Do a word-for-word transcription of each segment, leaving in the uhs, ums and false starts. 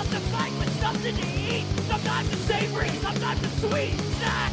want to fight with something to eat. Sometimes it's savory, sometimes it's sweet. Snack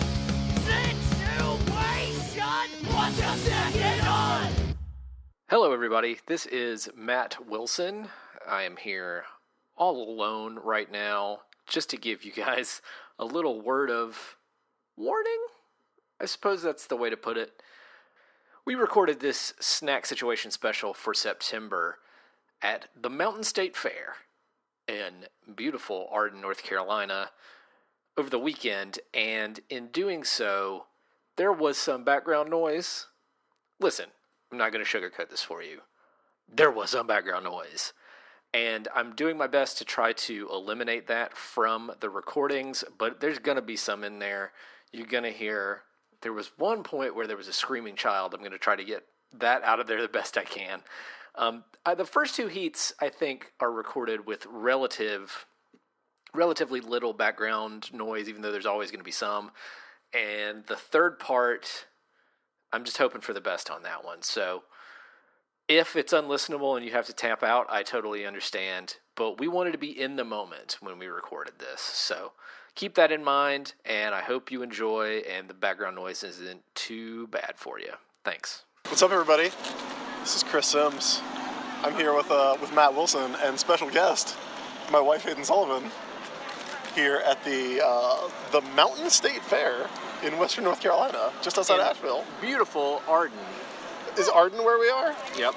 situation. What you snacking on? Hello, everybody. This is Matt Wilson. I am here all alone right now, just to give you guys a little word of warning. I suppose that's the way to put it. We recorded this snack situation special for September at the Mountain State Fair in beautiful Arden, North Carolina, over the weekend, and in doing so, there was some background noise. Listen, I'm not going to sugarcoat this for you. There was some background noise, and I'm doing my best to try to eliminate that from the recordings, but there's going to be some in there. You're going to hear, there was one point where there was a screaming child. I'm going to try to get that out of there the best I can. Um, I, the first two heats, I think, are recorded with relative, relatively little background noise, even though there's always going to be some. And the third part, I'm just hoping for the best on that one. So if it's unlistenable and you have to tap out, I totally understand. But we wanted to be in the moment when we recorded this. So keep that in mind, and I hope you enjoy, and the background noise isn't too bad for you. Thanks. What's up, everybody? This is Chris Sims. I'm here with uh, with Matt Wilson and special guest, my wife Hayden Sullivan, here at the uh, the Mountain State Fair in Western North Carolina, just outside In Asheville. Beautiful Arden. Is Arden where we are? Yep.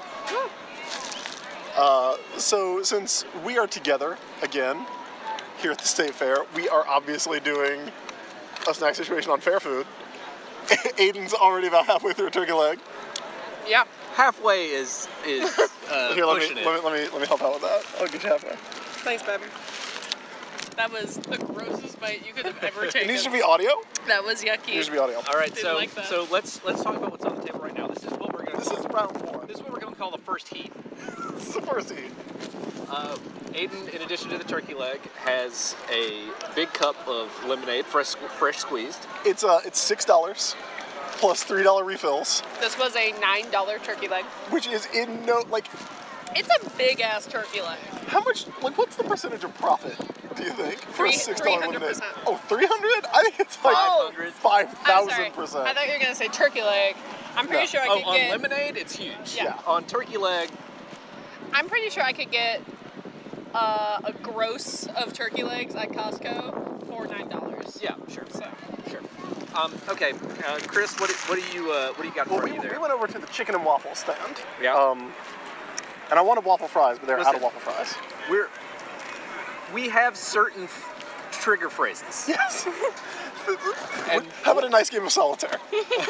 Uh, so since we are together again here at the State Fair, we are obviously doing a snack situation on fair food. Aiden's already about halfway through a turkey leg. Yeah, halfway is is uh, Here, let me, pushing it. let me let me let me help out with that. I'll get you halfway. Thanks, baby. That was the grossest bite you could have ever It taken. needs to be audio. That was It yucky. needs to be audio. All right, Didn't so like that. so let's let's talk about what's on the table right now. This is what we're gonna This call, is round one. this is what we're gonna call the first heat. This is the first heat. Uh, Aiden, in addition to the turkey leg, has a big cup of lemonade, fresh fresh squeezed. It's uh, it's six dollars plus three dollar refills, This was a nine dollar turkey leg. which is in no like It's a big ass turkey leg. how much like what's the percentage of profit? Do you think for a Three- six dollar lemonade? three hundred percent. Oh, three hundred? I think it's like Oh. five I'm thousand sorry. percent. I thought you were gonna say turkey leg. I'm pretty No. sure I Oh, could on get. lemonade, it's huge. Yeah. On turkey leg, I'm pretty sure I could get uh, a gross of turkey legs at Costco for nine dollars. yeah, sure, So. sure. Um, okay, uh, Chris, what do, what do you uh, what do you got Well, for we, you there? we went over to the chicken and waffle stand. Yeah. Um, and I wanted waffle fries, but they're out of Listen. waffle fries. We're we have certain f- trigger phrases. Yes. And How about a nice game of solitaire?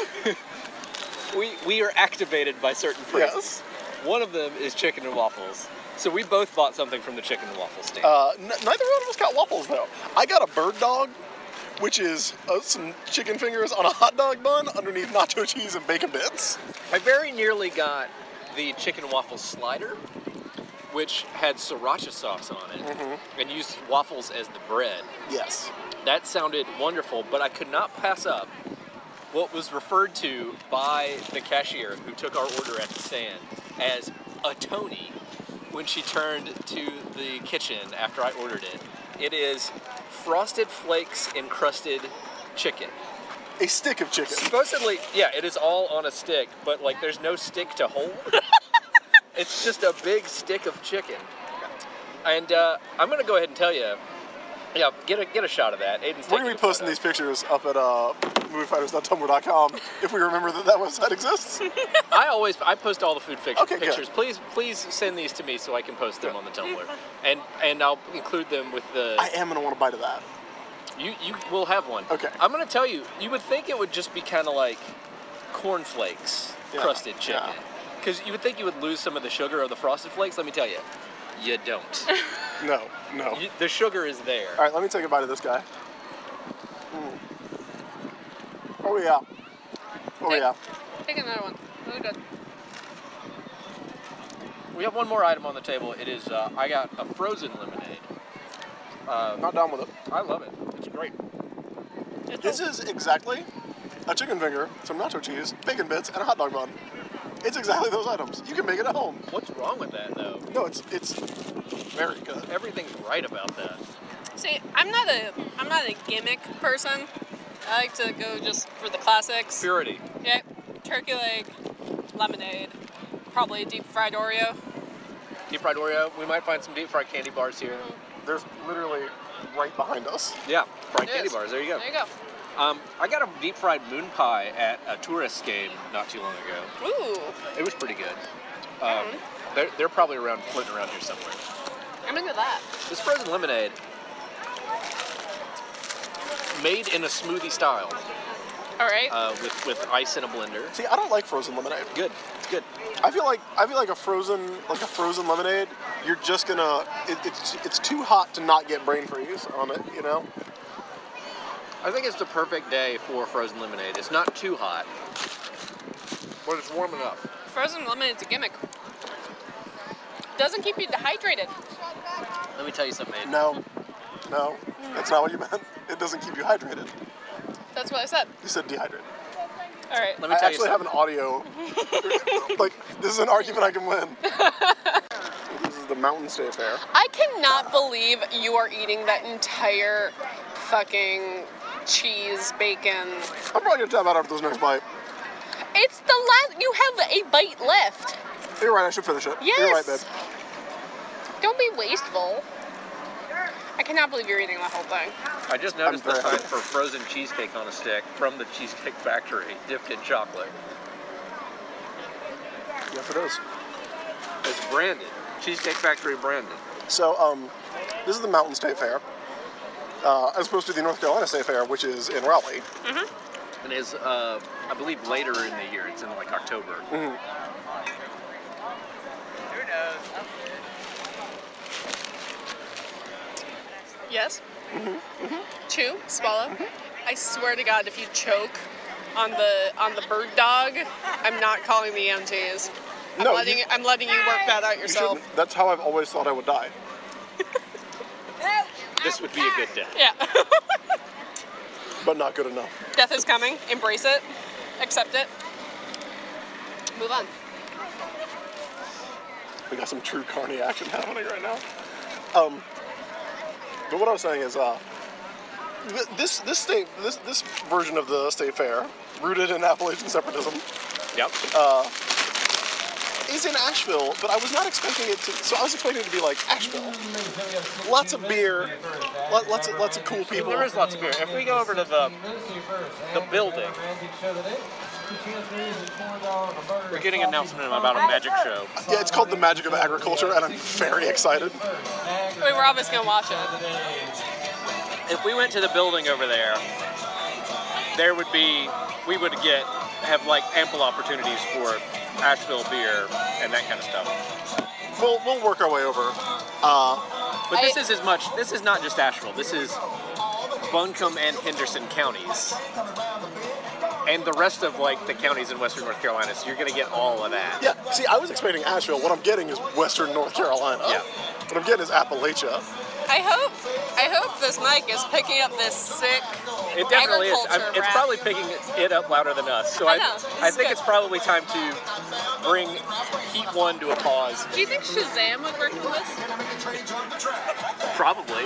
we we are activated by certain phrases. Yes. One of them is chicken and waffles. So we both bought something from the chicken and waffle stand. Uh, n- neither one of us got waffles though. I got a bird dog, which is uh, some chicken fingers on a hot dog bun underneath nacho cheese and bacon bits. I very nearly got the chicken and waffle slider, which had sriracha sauce on it, Mm-hmm. and used waffles as the bread. Yes. That sounded wonderful, but I could not pass up what was referred to by the cashier who took our order at the stand as a Tony when she turned to the kitchen after I ordered it. It is Frosted Flakes encrusted chicken. A stick of chicken. Supposedly, yeah, it is all on a stick, but like there's no stick to hold. It's just a big stick of chicken. And uh, I'm gonna go ahead and tell you, yeah, get a get a shot of that. Aiden's We're gonna taking be a posting photo. these pictures up at uh, movie fighters dot tumblr dot com if we remember that that website exists. I always I post all the food fic- Okay, good. pictures. Please please send these to me so I can post them on the Tumblr, and and I'll include them with the. I am gonna want to bite of that. You you will have one. Okay. I'm gonna tell you. You would think it would just be kind of like cornflakes Yeah, crusted chicken, yeah. because you would think you would lose some of the sugar of the Frosted Flakes. Let me tell you, you don't. No, no. You, the sugar is there. All right, let me take a bite of this guy. Mm. Oh yeah. Oh Take- yeah. Take another one. Really good. We have one more item on the table. It is uh, I got a frozen lemonade. Uh, Not down with it. I love it. It's great. It's This a- is exactly a chicken finger, some nacho cheese, bacon bits, and a hot dog bun. It's exactly those items. You can make it at home. What's wrong with that, though? No, it's it's very good. Everything's right about that. See, I'm not a I'm not a gimmick person. I like to go just for the classics. Purity. Yep. Turkey leg, lemonade, probably a deep fried Oreo. Deep fried Oreo. We might find some deep fried candy bars here. There's literally right behind us. Yeah, fried It candy is. bars. There you go. There you go. Um, I got a deep fried moon pie at a tourist game not too long ago. Ooh, It was pretty good. Um, they're, they're probably around floating around here somewhere. I'm into that. This frozen lemonade, made in a smoothie style, All right. uh, with with ice in a blender. See, I don't like frozen lemonade. Good. It's good. I feel like I feel like a frozen like a frozen lemonade. You're just gonna it, it's it's too hot to not get brain freeze on it. You know. I think it's the perfect day for frozen lemonade. It's not too hot, but it's warm enough. Frozen lemonade's a gimmick. Doesn't keep you dehydrated. Let me tell you something, man. No, no, that's not what you meant. It doesn't keep you hydrated. That's what I said. You said dehydrated. All right. Let me I tell you actually have something. an audio. Like this is an argument I can win. This is the Mountain State Fair. I cannot believe you are eating that entire fucking cheese bacon. I'm probably gonna tap out after this next bite. It's the last. You have a bite left. You're right. I should finish it. Yes. You're right, babe. Don't be wasteful. I cannot believe you're eating the whole thing. I just noticed I'm the very sign for frozen cheesecake on a stick from the Cheesecake Factory, dipped in chocolate. Yes, it is. It's branded. Cheesecake Factory branded. So, um, this is the Mountain State Fair, uh, as opposed to the North Carolina State Fair, which is in Raleigh. And is, uh, I believe, later in the year. It's in like October. Mm-hmm. Yes. Chew, swallow. I swear to God, if you choke on the on the bird dog, I'm not calling the E M Ts. I'm No, letting you- I'm letting you work that out You yourself. shouldn't. That's how I've always thought I would die. This would be a good day. Yeah. But not good enough. Death is coming. Embrace it. Accept it. Move on. We got some true carny action happening right now. Um, but what I was saying is, uh, th- this this state this this version of the state fair, rooted in Appalachian separatism, Yep. is in Asheville. But I was not expecting it to. So I was expecting it to be like Asheville. Lots of beer, lo- lots of lots of cool people. There is lots of beer. If we go over to the the building, we're getting an announcement about a magic show. Yeah, it's called The Magic of Agriculture, and I'm very excited. We were obviously gonna watch it. If we went to the building over there, there would be, we would get, have like ample opportunities for Asheville beer and that kind of stuff. We'll we'll work our way over. Uh, But this I- is as much, this is not just Asheville, this is Buncombe and Henderson counties. And the rest of like the counties in Western North Carolina, so you're gonna get all of that. yeah, see, I was expecting Asheville. What I'm getting is Western North Carolina. Yeah. What I'm getting is Appalachia. I hope I hope this mic is picking up this sick It definitely is. I'm, agriculture it's rap. probably picking it up louder than us. So I I, know. This I is think good. it's probably time to bring Heat One to a pause. Do you think Shazam would work for this? Probably.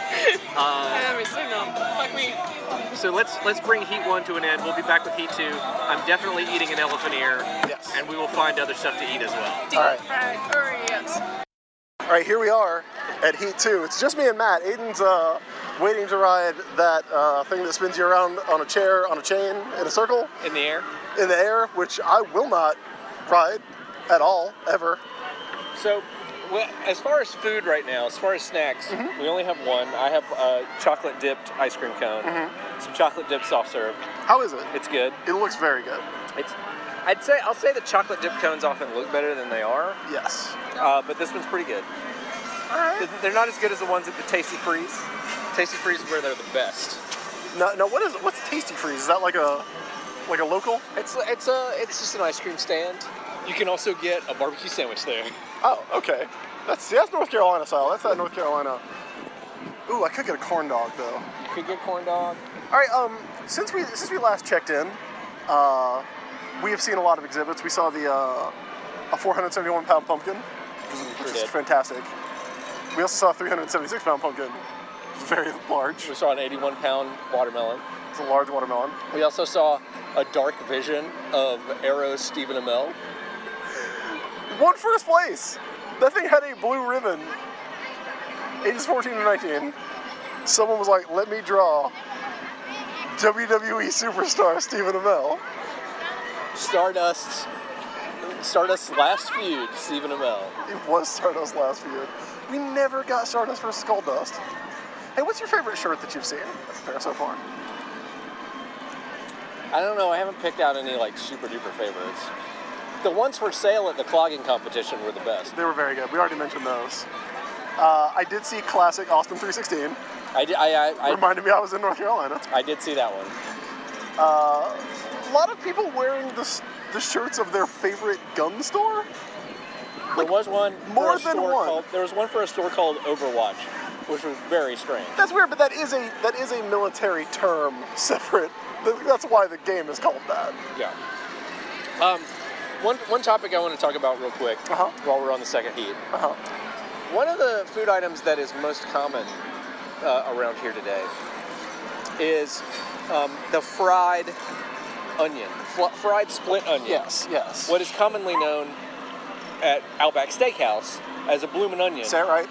I have a signal. Fuck me. So let's let's bring Heat One to an end. We'll be back with Heat Two. I'm definitely eating an elephant ear, Yes. and we will find other stuff to eat as well. All right. Fried Oreos. All right, here we are at Heat Two. It's just me and Matt. Aiden's uh, waiting to ride that uh, thing that spins you around on a chair, on a chain, in a circle, In the air. in the air, which I will not ride at all, ever. So, well, as far as food right now, as far as snacks, we only have one. I have a chocolate dipped ice cream cone, some chocolate dipped soft serve. How is it? It's good. It looks very good. It's. I'd say I'll say the chocolate dipped cones often look better than they are, Yes. uh, but this one's pretty good. All right. They're not as good as the ones at the Tasty Freeze. Tasty Freeze is where they're the best. Now, now what is what's Tasty Freeze? Is that like a like a local? It's it's a it's just an ice cream stand. You can also get a barbecue sandwich there. Oh, okay. That's see, that's North Carolina style. That's that North Carolina. Ooh, I could get a corn dog though. You could get corn dog. All right. Um, since we since we last checked in, uh, we have seen a lot of exhibits. We saw the uh, a four hundred seventy-one pound pumpkin, which We is did. fantastic. We also saw a three hundred seventy-six pound pumpkin, which is very large. We saw an eighty-one pound watermelon. It's a large watermelon. We also saw a dark vision of Arrow's Stephen Amell. Won first place. That thing had a blue ribbon. Ages fourteen to nineteen. Someone was like, let me draw W W E superstar Stephen Amell. Stardust, Stardust's last feud, Stephen Amell. It was Stardust last feud. We never got Stardust versus Goldust. Hey, what's your favorite shirt that you've seen at the fair so far? I don't know, I haven't picked out any like super duper favorites. The ones for sale at the clogging competition were the best. They were very good. We already mentioned those. Uh, I did see classic Austin three sixteen. I did, I, I, I, Reminded me I was in North Carolina. I did see that one. Uh, a lot of people wearing the, s- the shirts of their favorite gun store. There was one for more a than store one. called, there was one for a store called Overwatch, which was very strange. That's weird, but that is a that is a military term, separate. Th- That's why the game is called that. Yeah. Um, one one topic I want to talk about real quick Uh-huh. while we're on the second heat. Uh-huh. One of the food items that is most common uh, around here today is um, the fried onion, Fl- fried split onion. Yes, yes. What is commonly known at Outback Steakhouse as a bloomin' onion. Is that right?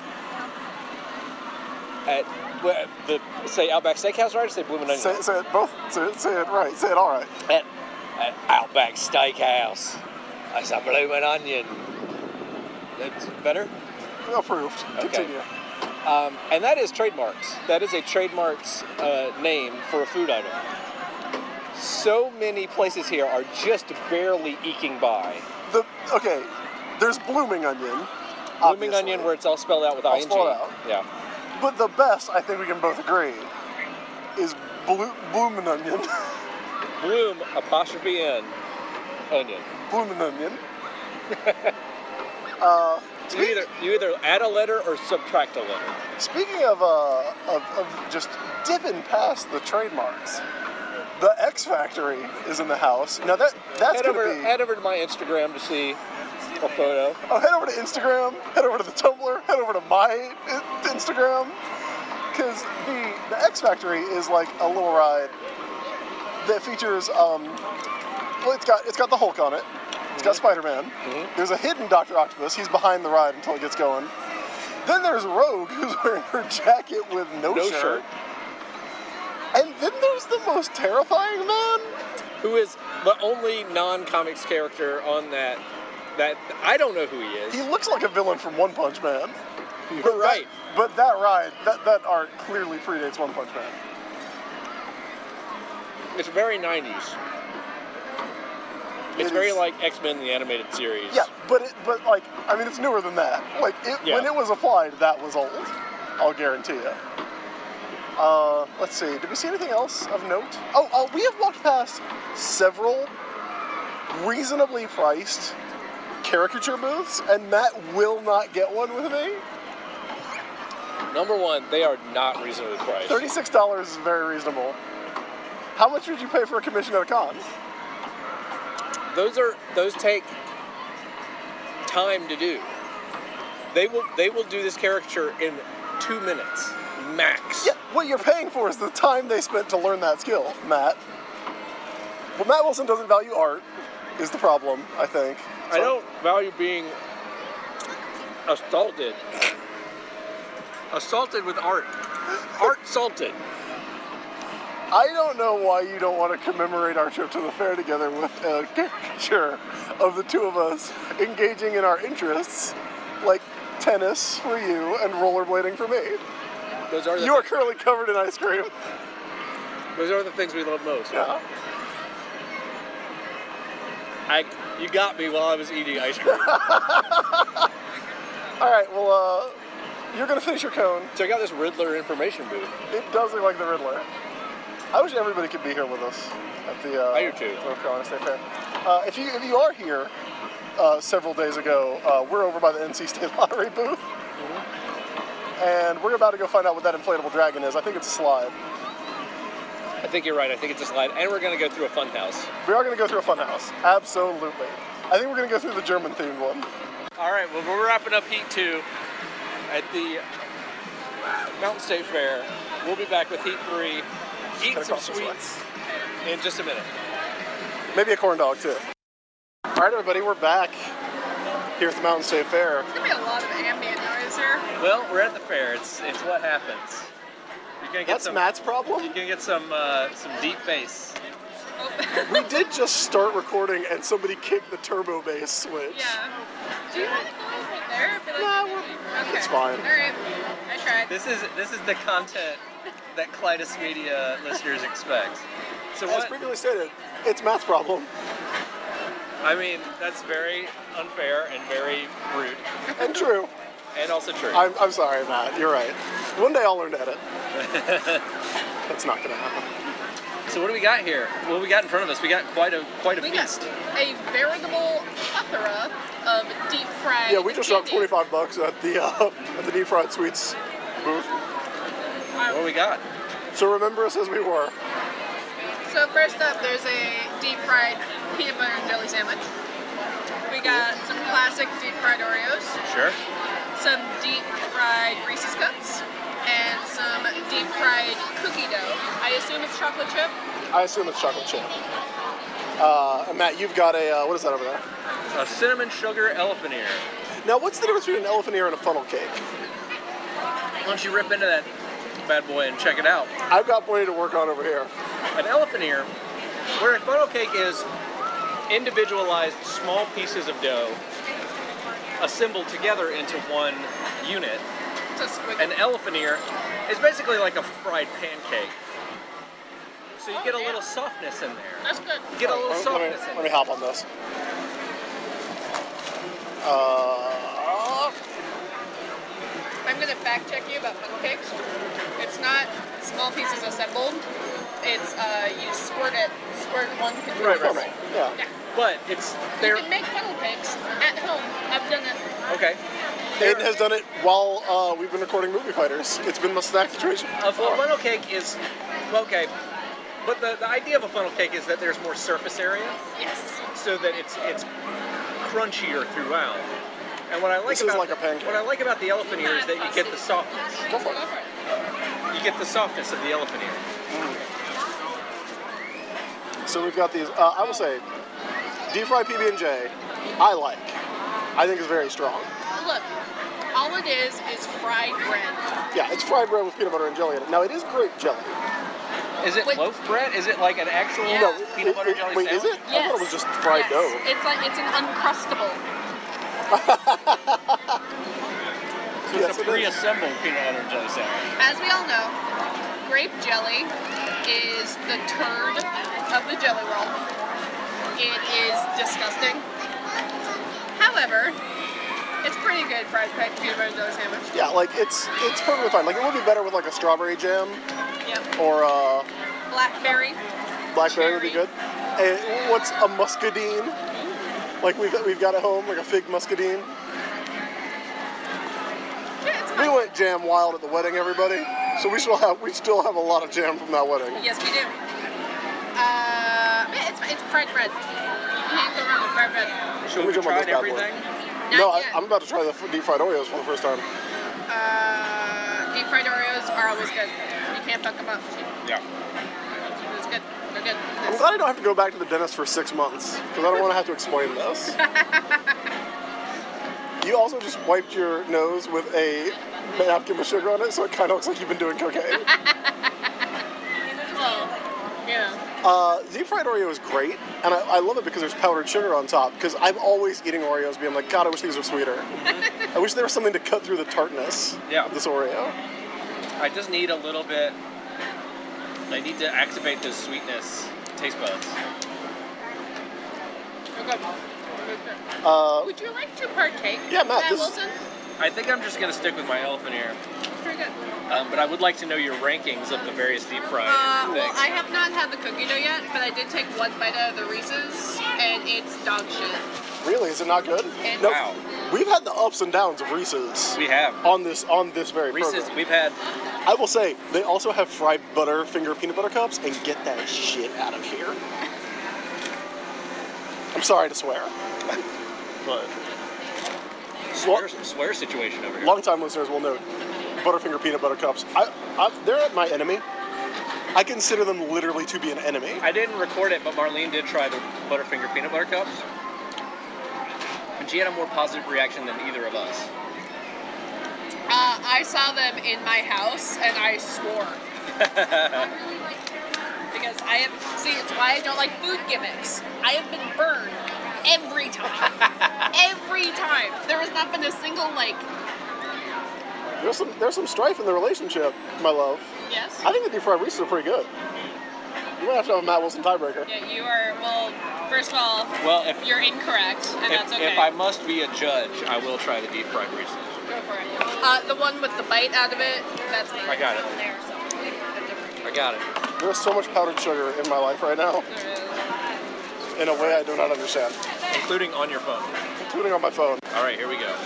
At well, the say Outback Steakhouse, right? Or say bloomin' onion. Say, say it both. Say it, say it right. Say it all right. At, at Outback Steakhouse, it's a bloomin' onion. That's better. Approved. Okay. Continue. Um, and that is trademarks. That is a trademarks uh, name for a food item. So many places here are just barely eking by. The okay. There's blooming onion. Blooming obviously. onion, where it's all spelled out with All ing. spelled out. Yeah. But the best, I think we can both agree, is blue, bloomin' onion. Bloom apostrophe n onion. Bloomin' onion. uh, You either you either add a letter or subtract a letter. Speaking of, uh, of of just dipping past the trademarks, the X Factory is in the house. Now that that's Head gonna over be. head over to my Instagram to see a photo. Oh, head over to Instagram. Head over to the Tumblr. Head over to my I- Instagram. Because the the X Factory is like a little ride that features. Um, well, it's got it's got the Hulk on it. It's got Spider-Man. Mhm. There's a hidden Doctor Octopus. He's behind the ride until it gets going. Then there's Rogue, who's wearing her jacket with no, No shirt. shirt. And then there's the most terrifying man. Who is the only non-comics character on that? That I don't know who he is. He looks like a villain from One Punch Man. You're But that- right. but that ride, that, that art clearly predates One Punch Man. It's very nineties. It's It very is- like X-Men the animated series. Yeah, but it, but like, I mean, it's newer than that. Like, it, Yeah. when it was applied, that was old. I'll guarantee you. Uh, let's see. Did we see anything else of note? Oh, uh, we have walked past several reasonably priced caricature booths, and Matt will not get one with me. Number one, they are not reasonably priced. Thirty-six dollars is very reasonable. How much would you pay for a commission at a con? Those are those take time to do. They will they will do this caricature in two minutes max. Yeah, what you're paying for is the time they spent to learn that skill, Matt. Well, Matt Wilson doesn't value art, is the problem, I think. I don't value being assaulted. Assaulted with art. Art salted. I don't know why you don't want to commemorate our trip to the fair together with a caricature of the two of us engaging in our interests, like tennis for you and rollerblading for me. Those are the You are currently covered in ice cream. those are the things we love most. Yeah. I you got me while I was eating ice cream. All right, well, uh, you're going to finish your cone. Check out this Riddler information booth. It does look like the Riddler. I wish everybody could be here with us at the uh, I do too. North Carolina State Fair. Uh, if you if you are here uh, several days ago, uh, we're over by the N C State Lottery booth, and we're about to go find out what that inflatable dragon is. I think it's a slide. I think you're right. I think it's a slide. And we're going to go through a fun house. We are going to go through a fun house. Absolutely. I think we're going to go through the German-themed one. All right, well, we're wrapping up Heat two at the Mountain State Fair. We'll be back with Heat three, eat Cut some across this sweets in just a minute. Maybe a corn dog, too. All right, everybody, we're back here at the Mountain State Fair. There's gonna be a lot of ambient noise here. Well, we're at the fair. It's it's what happens. You're gonna get That's some. Matt's problem. You're gonna get some uh, some deep bass. We did just start recording and somebody kicked the turbo bass switch. Yeah. Do you want to go over there? I feel like Nah, maybe- we're- okay. it's fine. All right. I tried. This is this is the content that Clytus Media listeners expect. So As what? previously stated, it's Matt's problem. I mean, that's very unfair and very rude, And true. and also true. I'm, I'm sorry, Matt. You're right. One day I'll learn to edit. That's not going to happen. So what do we got here? What do we got in front of us? We got quite a quite a We got feast. a veritable plethora of deep fried. Yeah, we just dropped candy. twenty-five bucks at the uh, at the Deep Fried Sweets booth. What do we got? So remember us as we were. So first up, there's a deep fried peanut butter and jelly sandwich. We got some classic deep fried Oreos, Sure. some deep fried Reese's Cups, and some deep fried cookie dough. I assume it's chocolate chip. I assume it's chocolate chip. Uh, and Matt, you've got a, uh, what is that over there? A cinnamon sugar elephant ear. Now, what's the difference between an elephant ear and a funnel cake? Why don't you rip into that bad boy and check it out? I've got plenty to work on over here. An elephant ear, where a funnel cake is individualized small pieces of dough assembled together into one unit. It's a squiggle. An elephant ear is basically like a fried pancake. So you get a yeah. little softness in there. That's good. You get a little Let me, softness let in me, let me there. hop on this. Uh, I'm gonna fact check you about funnel cakes. It's not small pieces assembled. It's uh, you squirt it, squirt one control. Right, right, right. yeah. Yeah. But it's You they're can make funnel cakes at home. I've done it. okay. Aiden has done it while uh, we've been recording Movie Fighters. It's been the snack situation. A, a funnel cake is okay, but the, the idea of a funnel cake is that there's more surface area, Yes. so that it's it's crunchier throughout. And what I like This is about like a pancake. what I like about the elephant ear is that you get the softness. Go for Go it. for it. You get the softness of the elephant ear. So we've got these, uh, I will say, deep fried P B and J, I like. I think it's very strong. Look, all it is is fried bread. Yeah, it's fried bread with peanut butter and jelly in it. Now, it is grape jelly. Is it Wait. loaf bread? Is it like an actual Yeah. No, peanut it- butter it- jelly wait, sandwich? is it? I thought it was just fried yes. dough. It's like it's an uncrustable. So Yes, it's a it is. pre-assembled peanut butter and jelly sandwich. As we all know, grape jelly is the turd of the jelly roll. It is disgusting. However, it's pretty good fried peanut butter and jelly sandwich. Yeah, like, it's it's perfectly fine. Like, it would be better with, like, a strawberry jam Yep. or uh, Blackberry. blackberry would be Cherry. good. And what's a muscadine? Like, we've, we've got at home, like a fig muscadine. Yeah, it's We fine. went jam wild at the wedding, everybody. So we still have we still have a lot of jam from that wedding. Yes, we do. Uh, yeah, it's, it's fried bread. You can't go wrong with fried bread. So Let me we jump on tried this bad boy. everything. Not No, I, yet. I'm about to try the f- deep fried Oreos for the first time. Uh, deep fried Oreos are always good. You can't fuck them up. Yeah. It's good. They're good. I'm glad I don't have to go back to the dentist for six months because I don't want to have to explain this. You also just wiped your nose with a napkin with sugar on it, so it kind of looks like you've been doing cocaine. Well, yeah. Uh, deep fried Oreo is great, and I, I love it because there's powdered sugar on top. Because I'm always eating Oreos, being like, God, I wish these were sweeter. I wish there was something to cut through the tartness Yeah. of this Oreo. I just need a little bit. I need to activate those sweetness taste buds. They're good. Uh, Would you like to partake? Yeah, Matt, Matt this- Wilson? I think I'm just gonna stick with my elephant ear. Very good. Um, but I would like to know your rankings of the various deep fried Uh, things. well, I have not had the cookie dough yet, but I did take one bite out of the Reese's, and it's dog shit. really, is it not good? And Nope. Wow. We've had the ups and downs of Reese's We have. on this on this very Reese's, program. we've had... I will say, they also have fried butter finger peanut butter cups, and get that shit out of here. I'm sorry to swear. But Swear, swear situation over here. long-time listeners will know Butterfinger peanut butter cups. I, I, they're my enemy. I consider them literally to be an enemy. I didn't record it, but Marlene did try the Butterfinger peanut butter cups. And she had a more positive reaction than either of us. Uh, I saw them in my house and I swore. Because I have, see, it's why I don't like food gimmicks. I have been burned every time. Every time. There has not been a single, like... There's some there's some strife in the relationship, my love. Yes? I think the deep fried Reese's are pretty good. You might have to have a Matt Wilson tiebreaker. Yeah, you are, well, first of all, Well, if, you're incorrect, and if, that's okay. if I must be a judge, I will try the deep fried Reese's. Go for it. Uh, the one with the bite out of it, that's mine. I got it. There, so different. I got it. There's so much powdered sugar in my life right now, There is. in a way I do not understand, Including on your phone. including on my phone. All right, here we go.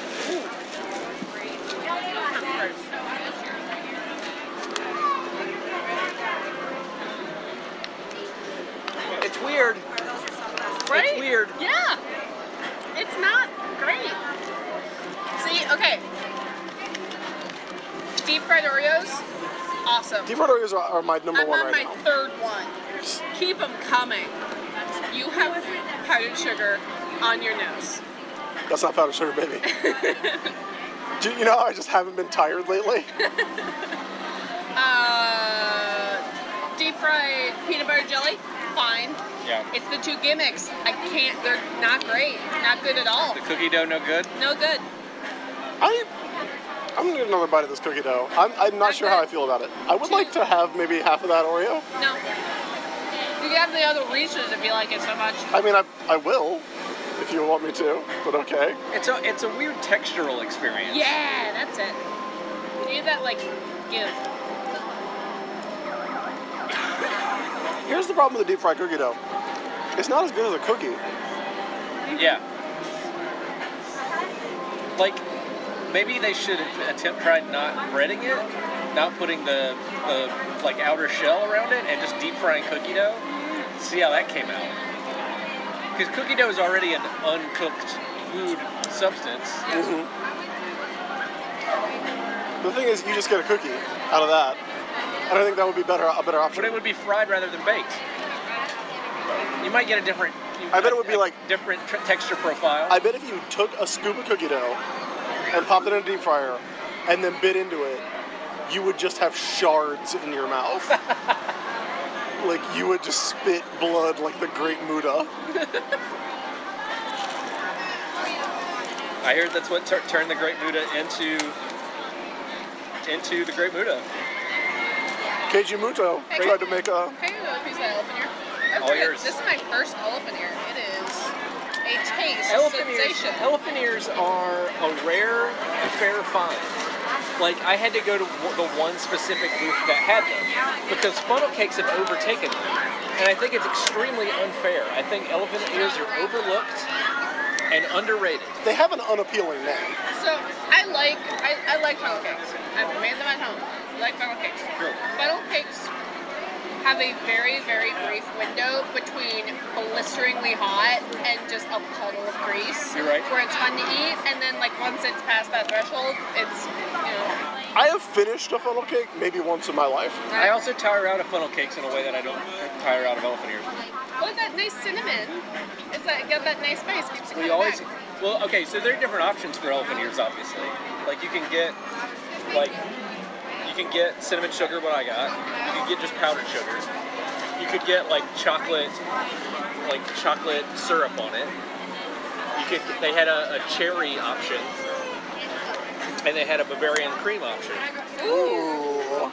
It's weird. Right? It's weird. Yeah. It's not great. See, okay. Deep fried Oreos, awesome. Deep fried Oreos are, are my number I'm one on right my now. third one. Keep them coming. You have powdered sugar on your nose. That's not powdered sugar, baby. Do you know how I just haven't been tired lately? Uh, deep fried peanut butter jelly, fine. Yeah. It's the two gimmicks. I can't, they're not great. Not good at all. The cookie dough no good? No good. I, I'm gonna get another bite of this cookie dough. I'm, I'm not sure how I feel about it. I would like to have maybe half of that Oreo. No. You can have the other Reese's if you like it so much. I mean, I, I will, if you want me to, but okay. It's a it's a weird textural experience. Yeah, that's it. You need that, like, give. Here's the problem with the deep fried cookie dough. It's not as good as a cookie. Yeah. Like, maybe they should attempt try not breading it, not putting the, the like outer shell around it, and just deep frying cookie dough. See how that came out. Because cookie dough is already an uncooked food substance. Mm-hmm. The thing is, you just get a cookie out of that. And I think that would be better a better option. But it would be fried rather than baked. You might get a different. I bet it would be a like- different tr- texture profile. I bet if you took a scoop of cookie dough and popped it in a deep fryer and then bit into it, you would just have shards in your mouth. Like you would just spit blood like the Great Muda. I heard that's what tur- turned the Great Muda into into the Great Muda. Keiji Muto tried to make a. Can I get another piece of that elephant ear? I All forget, yours. This is my first elephant ear. It is a taste Elephant ears, sensation. elephant ears are a rare, fair find. Like, I had to go to w- the one specific booth that had them because funnel cakes have overtaken them. And I think it's extremely unfair. I think elephant ears are overlooked and underrated. They have an unappealing name. So I like I, I like funnel cakes. I've made them at home. I like funnel cakes. Sure. Funnel cakes have a very, very brief window between blisteringly hot and just a puddle of grease. You're right. Where it's fun to eat, and then like once it's past that threshold, it's, you know. I have finished a funnel cake maybe once in my life. I also tire out of funnel cakes in a way that I don't tire out of elephant ears. What is that nice cinnamon? It's that got that nice spice. Keeps it We coming always, back. well, okay, so there are different options for elephant ears, obviously. Like, you can get, like, you can get cinnamon sugar, what I got. You can get just powdered sugar. You could get, like, chocolate, like, chocolate syrup on it. You could, they had a, a cherry option. And they had a Bavarian cream option. Ooh.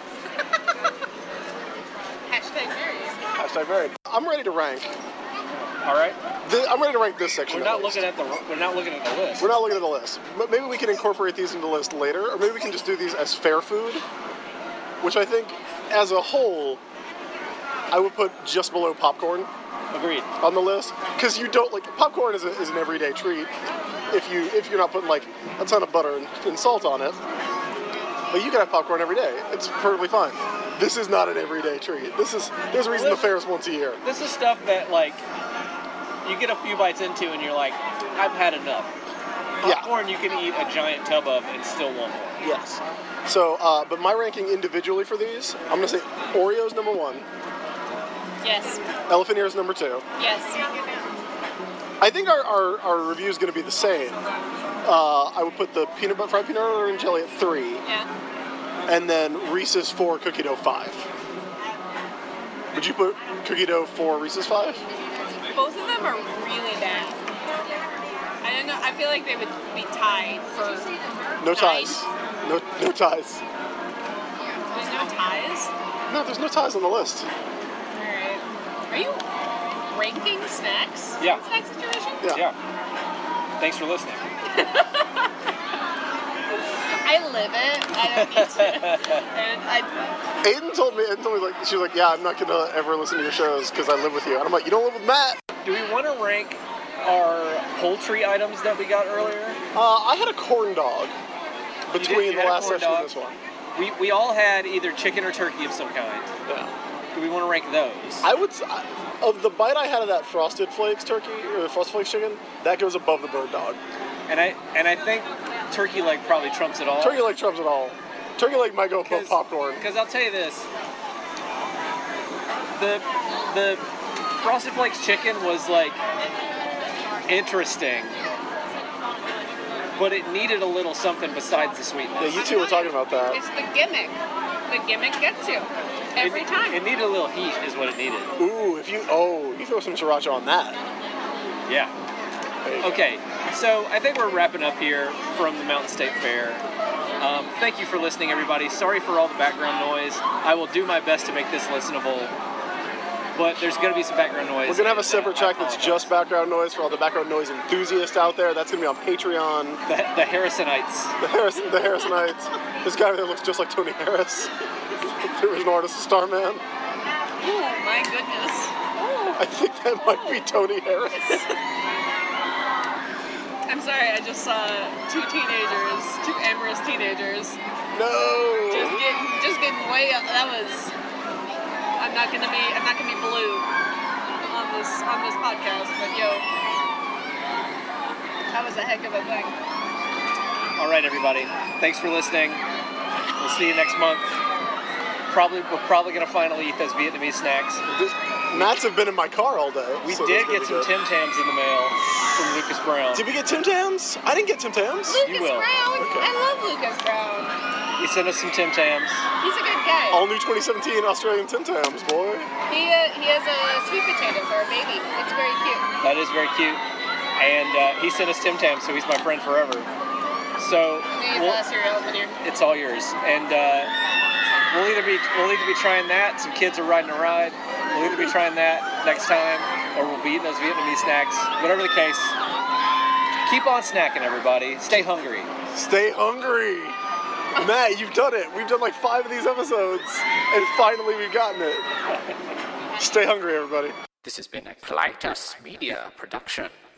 Hashtag berries. Hashtag married. I'm ready to rank. All right? The, I'm ready to rank this section. We're at not least. looking at the, we're not looking at the list. We're not looking at the list. But maybe we can incorporate these into the list later, or maybe we can just do these as fair food, which I think, as a whole, I would put just below popcorn Agreed. on the list, because you don't like popcorn is, a, is an everyday treat, if you if you're not putting like a ton of butter and, and salt on it. But you can have popcorn every day. It's perfectly fine. This is not an everyday treat. This is there's a reason Well, the fair is once a year. This is stuff that like you get a few bites into and you're like, I've had enough. Yeah. Popcorn you can eat a giant tub of and still want more. Yes. So, uh, but my ranking individually for these, I'm gonna say Oreo's number one, Yes. Elephant Ears number two. Yes. I think our, our, our review is going to be the same. Uh, I would put the peanut butter fried peanut butter and jelly at three, Yeah. and then Reese's four, cookie dough five. Would you put cookie dough four, Reese's five? Both of them are really bad. I don't know. I feel like they would be tied for. No nine. ties. No no ties. There's no ties. No, there's no ties on the list. All right. Are you ranking snacks? Yeah. Snack situation. Yeah. Yeah. Thanks for listening. I live it. I don't need to. And I. Aiden told me, Aiden told me like she was like, yeah, I'm not gonna ever listen to your shows because I live with you. And I'm like, you don't live with Matt. Do we want to rank our poultry items that we got earlier? Uh, I had a corn dog You between did- you the had a last corn session dog? and this one. We, we all had either chicken or turkey of some kind. Yeah. Do we want to rank those? I would, s- I- of the bite I had of that Frosted Flakes turkey, or the Frosted Flakes chicken, that goes above the bird dog. And I and I think turkey leg probably trumps it all. Turkey leg trumps it all. Turkey leg might go above popcorn. Because I'll tell you this, the the Frosted Flakes chicken was like interesting, but it needed a little something besides the sweetness. Yeah, you two were talking about that. It's the gimmick. The gimmick gets you every it, time. It needed a little heat, is what it needed. Ooh, if you, oh, you throw some sriracha on that. Yeah. There you go. Okay, so I think we're wrapping up here from the Mountain State Fair. Um, thank you for listening, everybody. Sorry for all the background noise. I will do my best to make this listenable, but there's going to be some background noise. We're going to have a and, separate uh, track I that's apologize. just background noise for all the background noise enthusiasts out there. That's going to be on Patreon. The, the Harrisonites. The Harrison, the Harrisonites. This guy that looks just like Tony Harris. The original artist of Starman. Oh my goodness. I think that might be Tony Harris. I'm sorry. I just saw two teenagers, two amorous teenagers, No. just getting, just getting way up. That was. I'm not gonna be. I'm not gonna be blue on this on this podcast. But yo, that was a heck of a thing. All right, everybody. Thanks for listening. We'll see you next month. Probably, we're probably going to finally eat those Vietnamese snacks. This, Mats have been in my car all day. We so did that's get gonna some be Tim good. Tams in the mail from Lucas Brown. Did we get Tim Tams? I didn't get Tim Tams. Lucas will. Brown. Okay. I love Lucas Brown. He sent us some Tim Tams. He's a good guy. All new twenty seventeen Australian Tim Tams, boy. He uh, he has a sweet potato for a baby. It's very cute. That is very cute. And uh, he sent us Tim Tams, so he's my friend forever. So Maybe we'll- last year elephant ear. it's all yours. And uh, we'll either be we'll either be trying that. Some kids are riding a ride. We'll either be trying that next time, or we'll be eating those Vietnamese snacks. Whatever the case, keep on snacking, everybody. Stay hungry. Stay hungry. Matt, you've done it. We've done like five of these episodes, and finally we've gotten it. Stay hungry, everybody. This has been a Clytus Media production.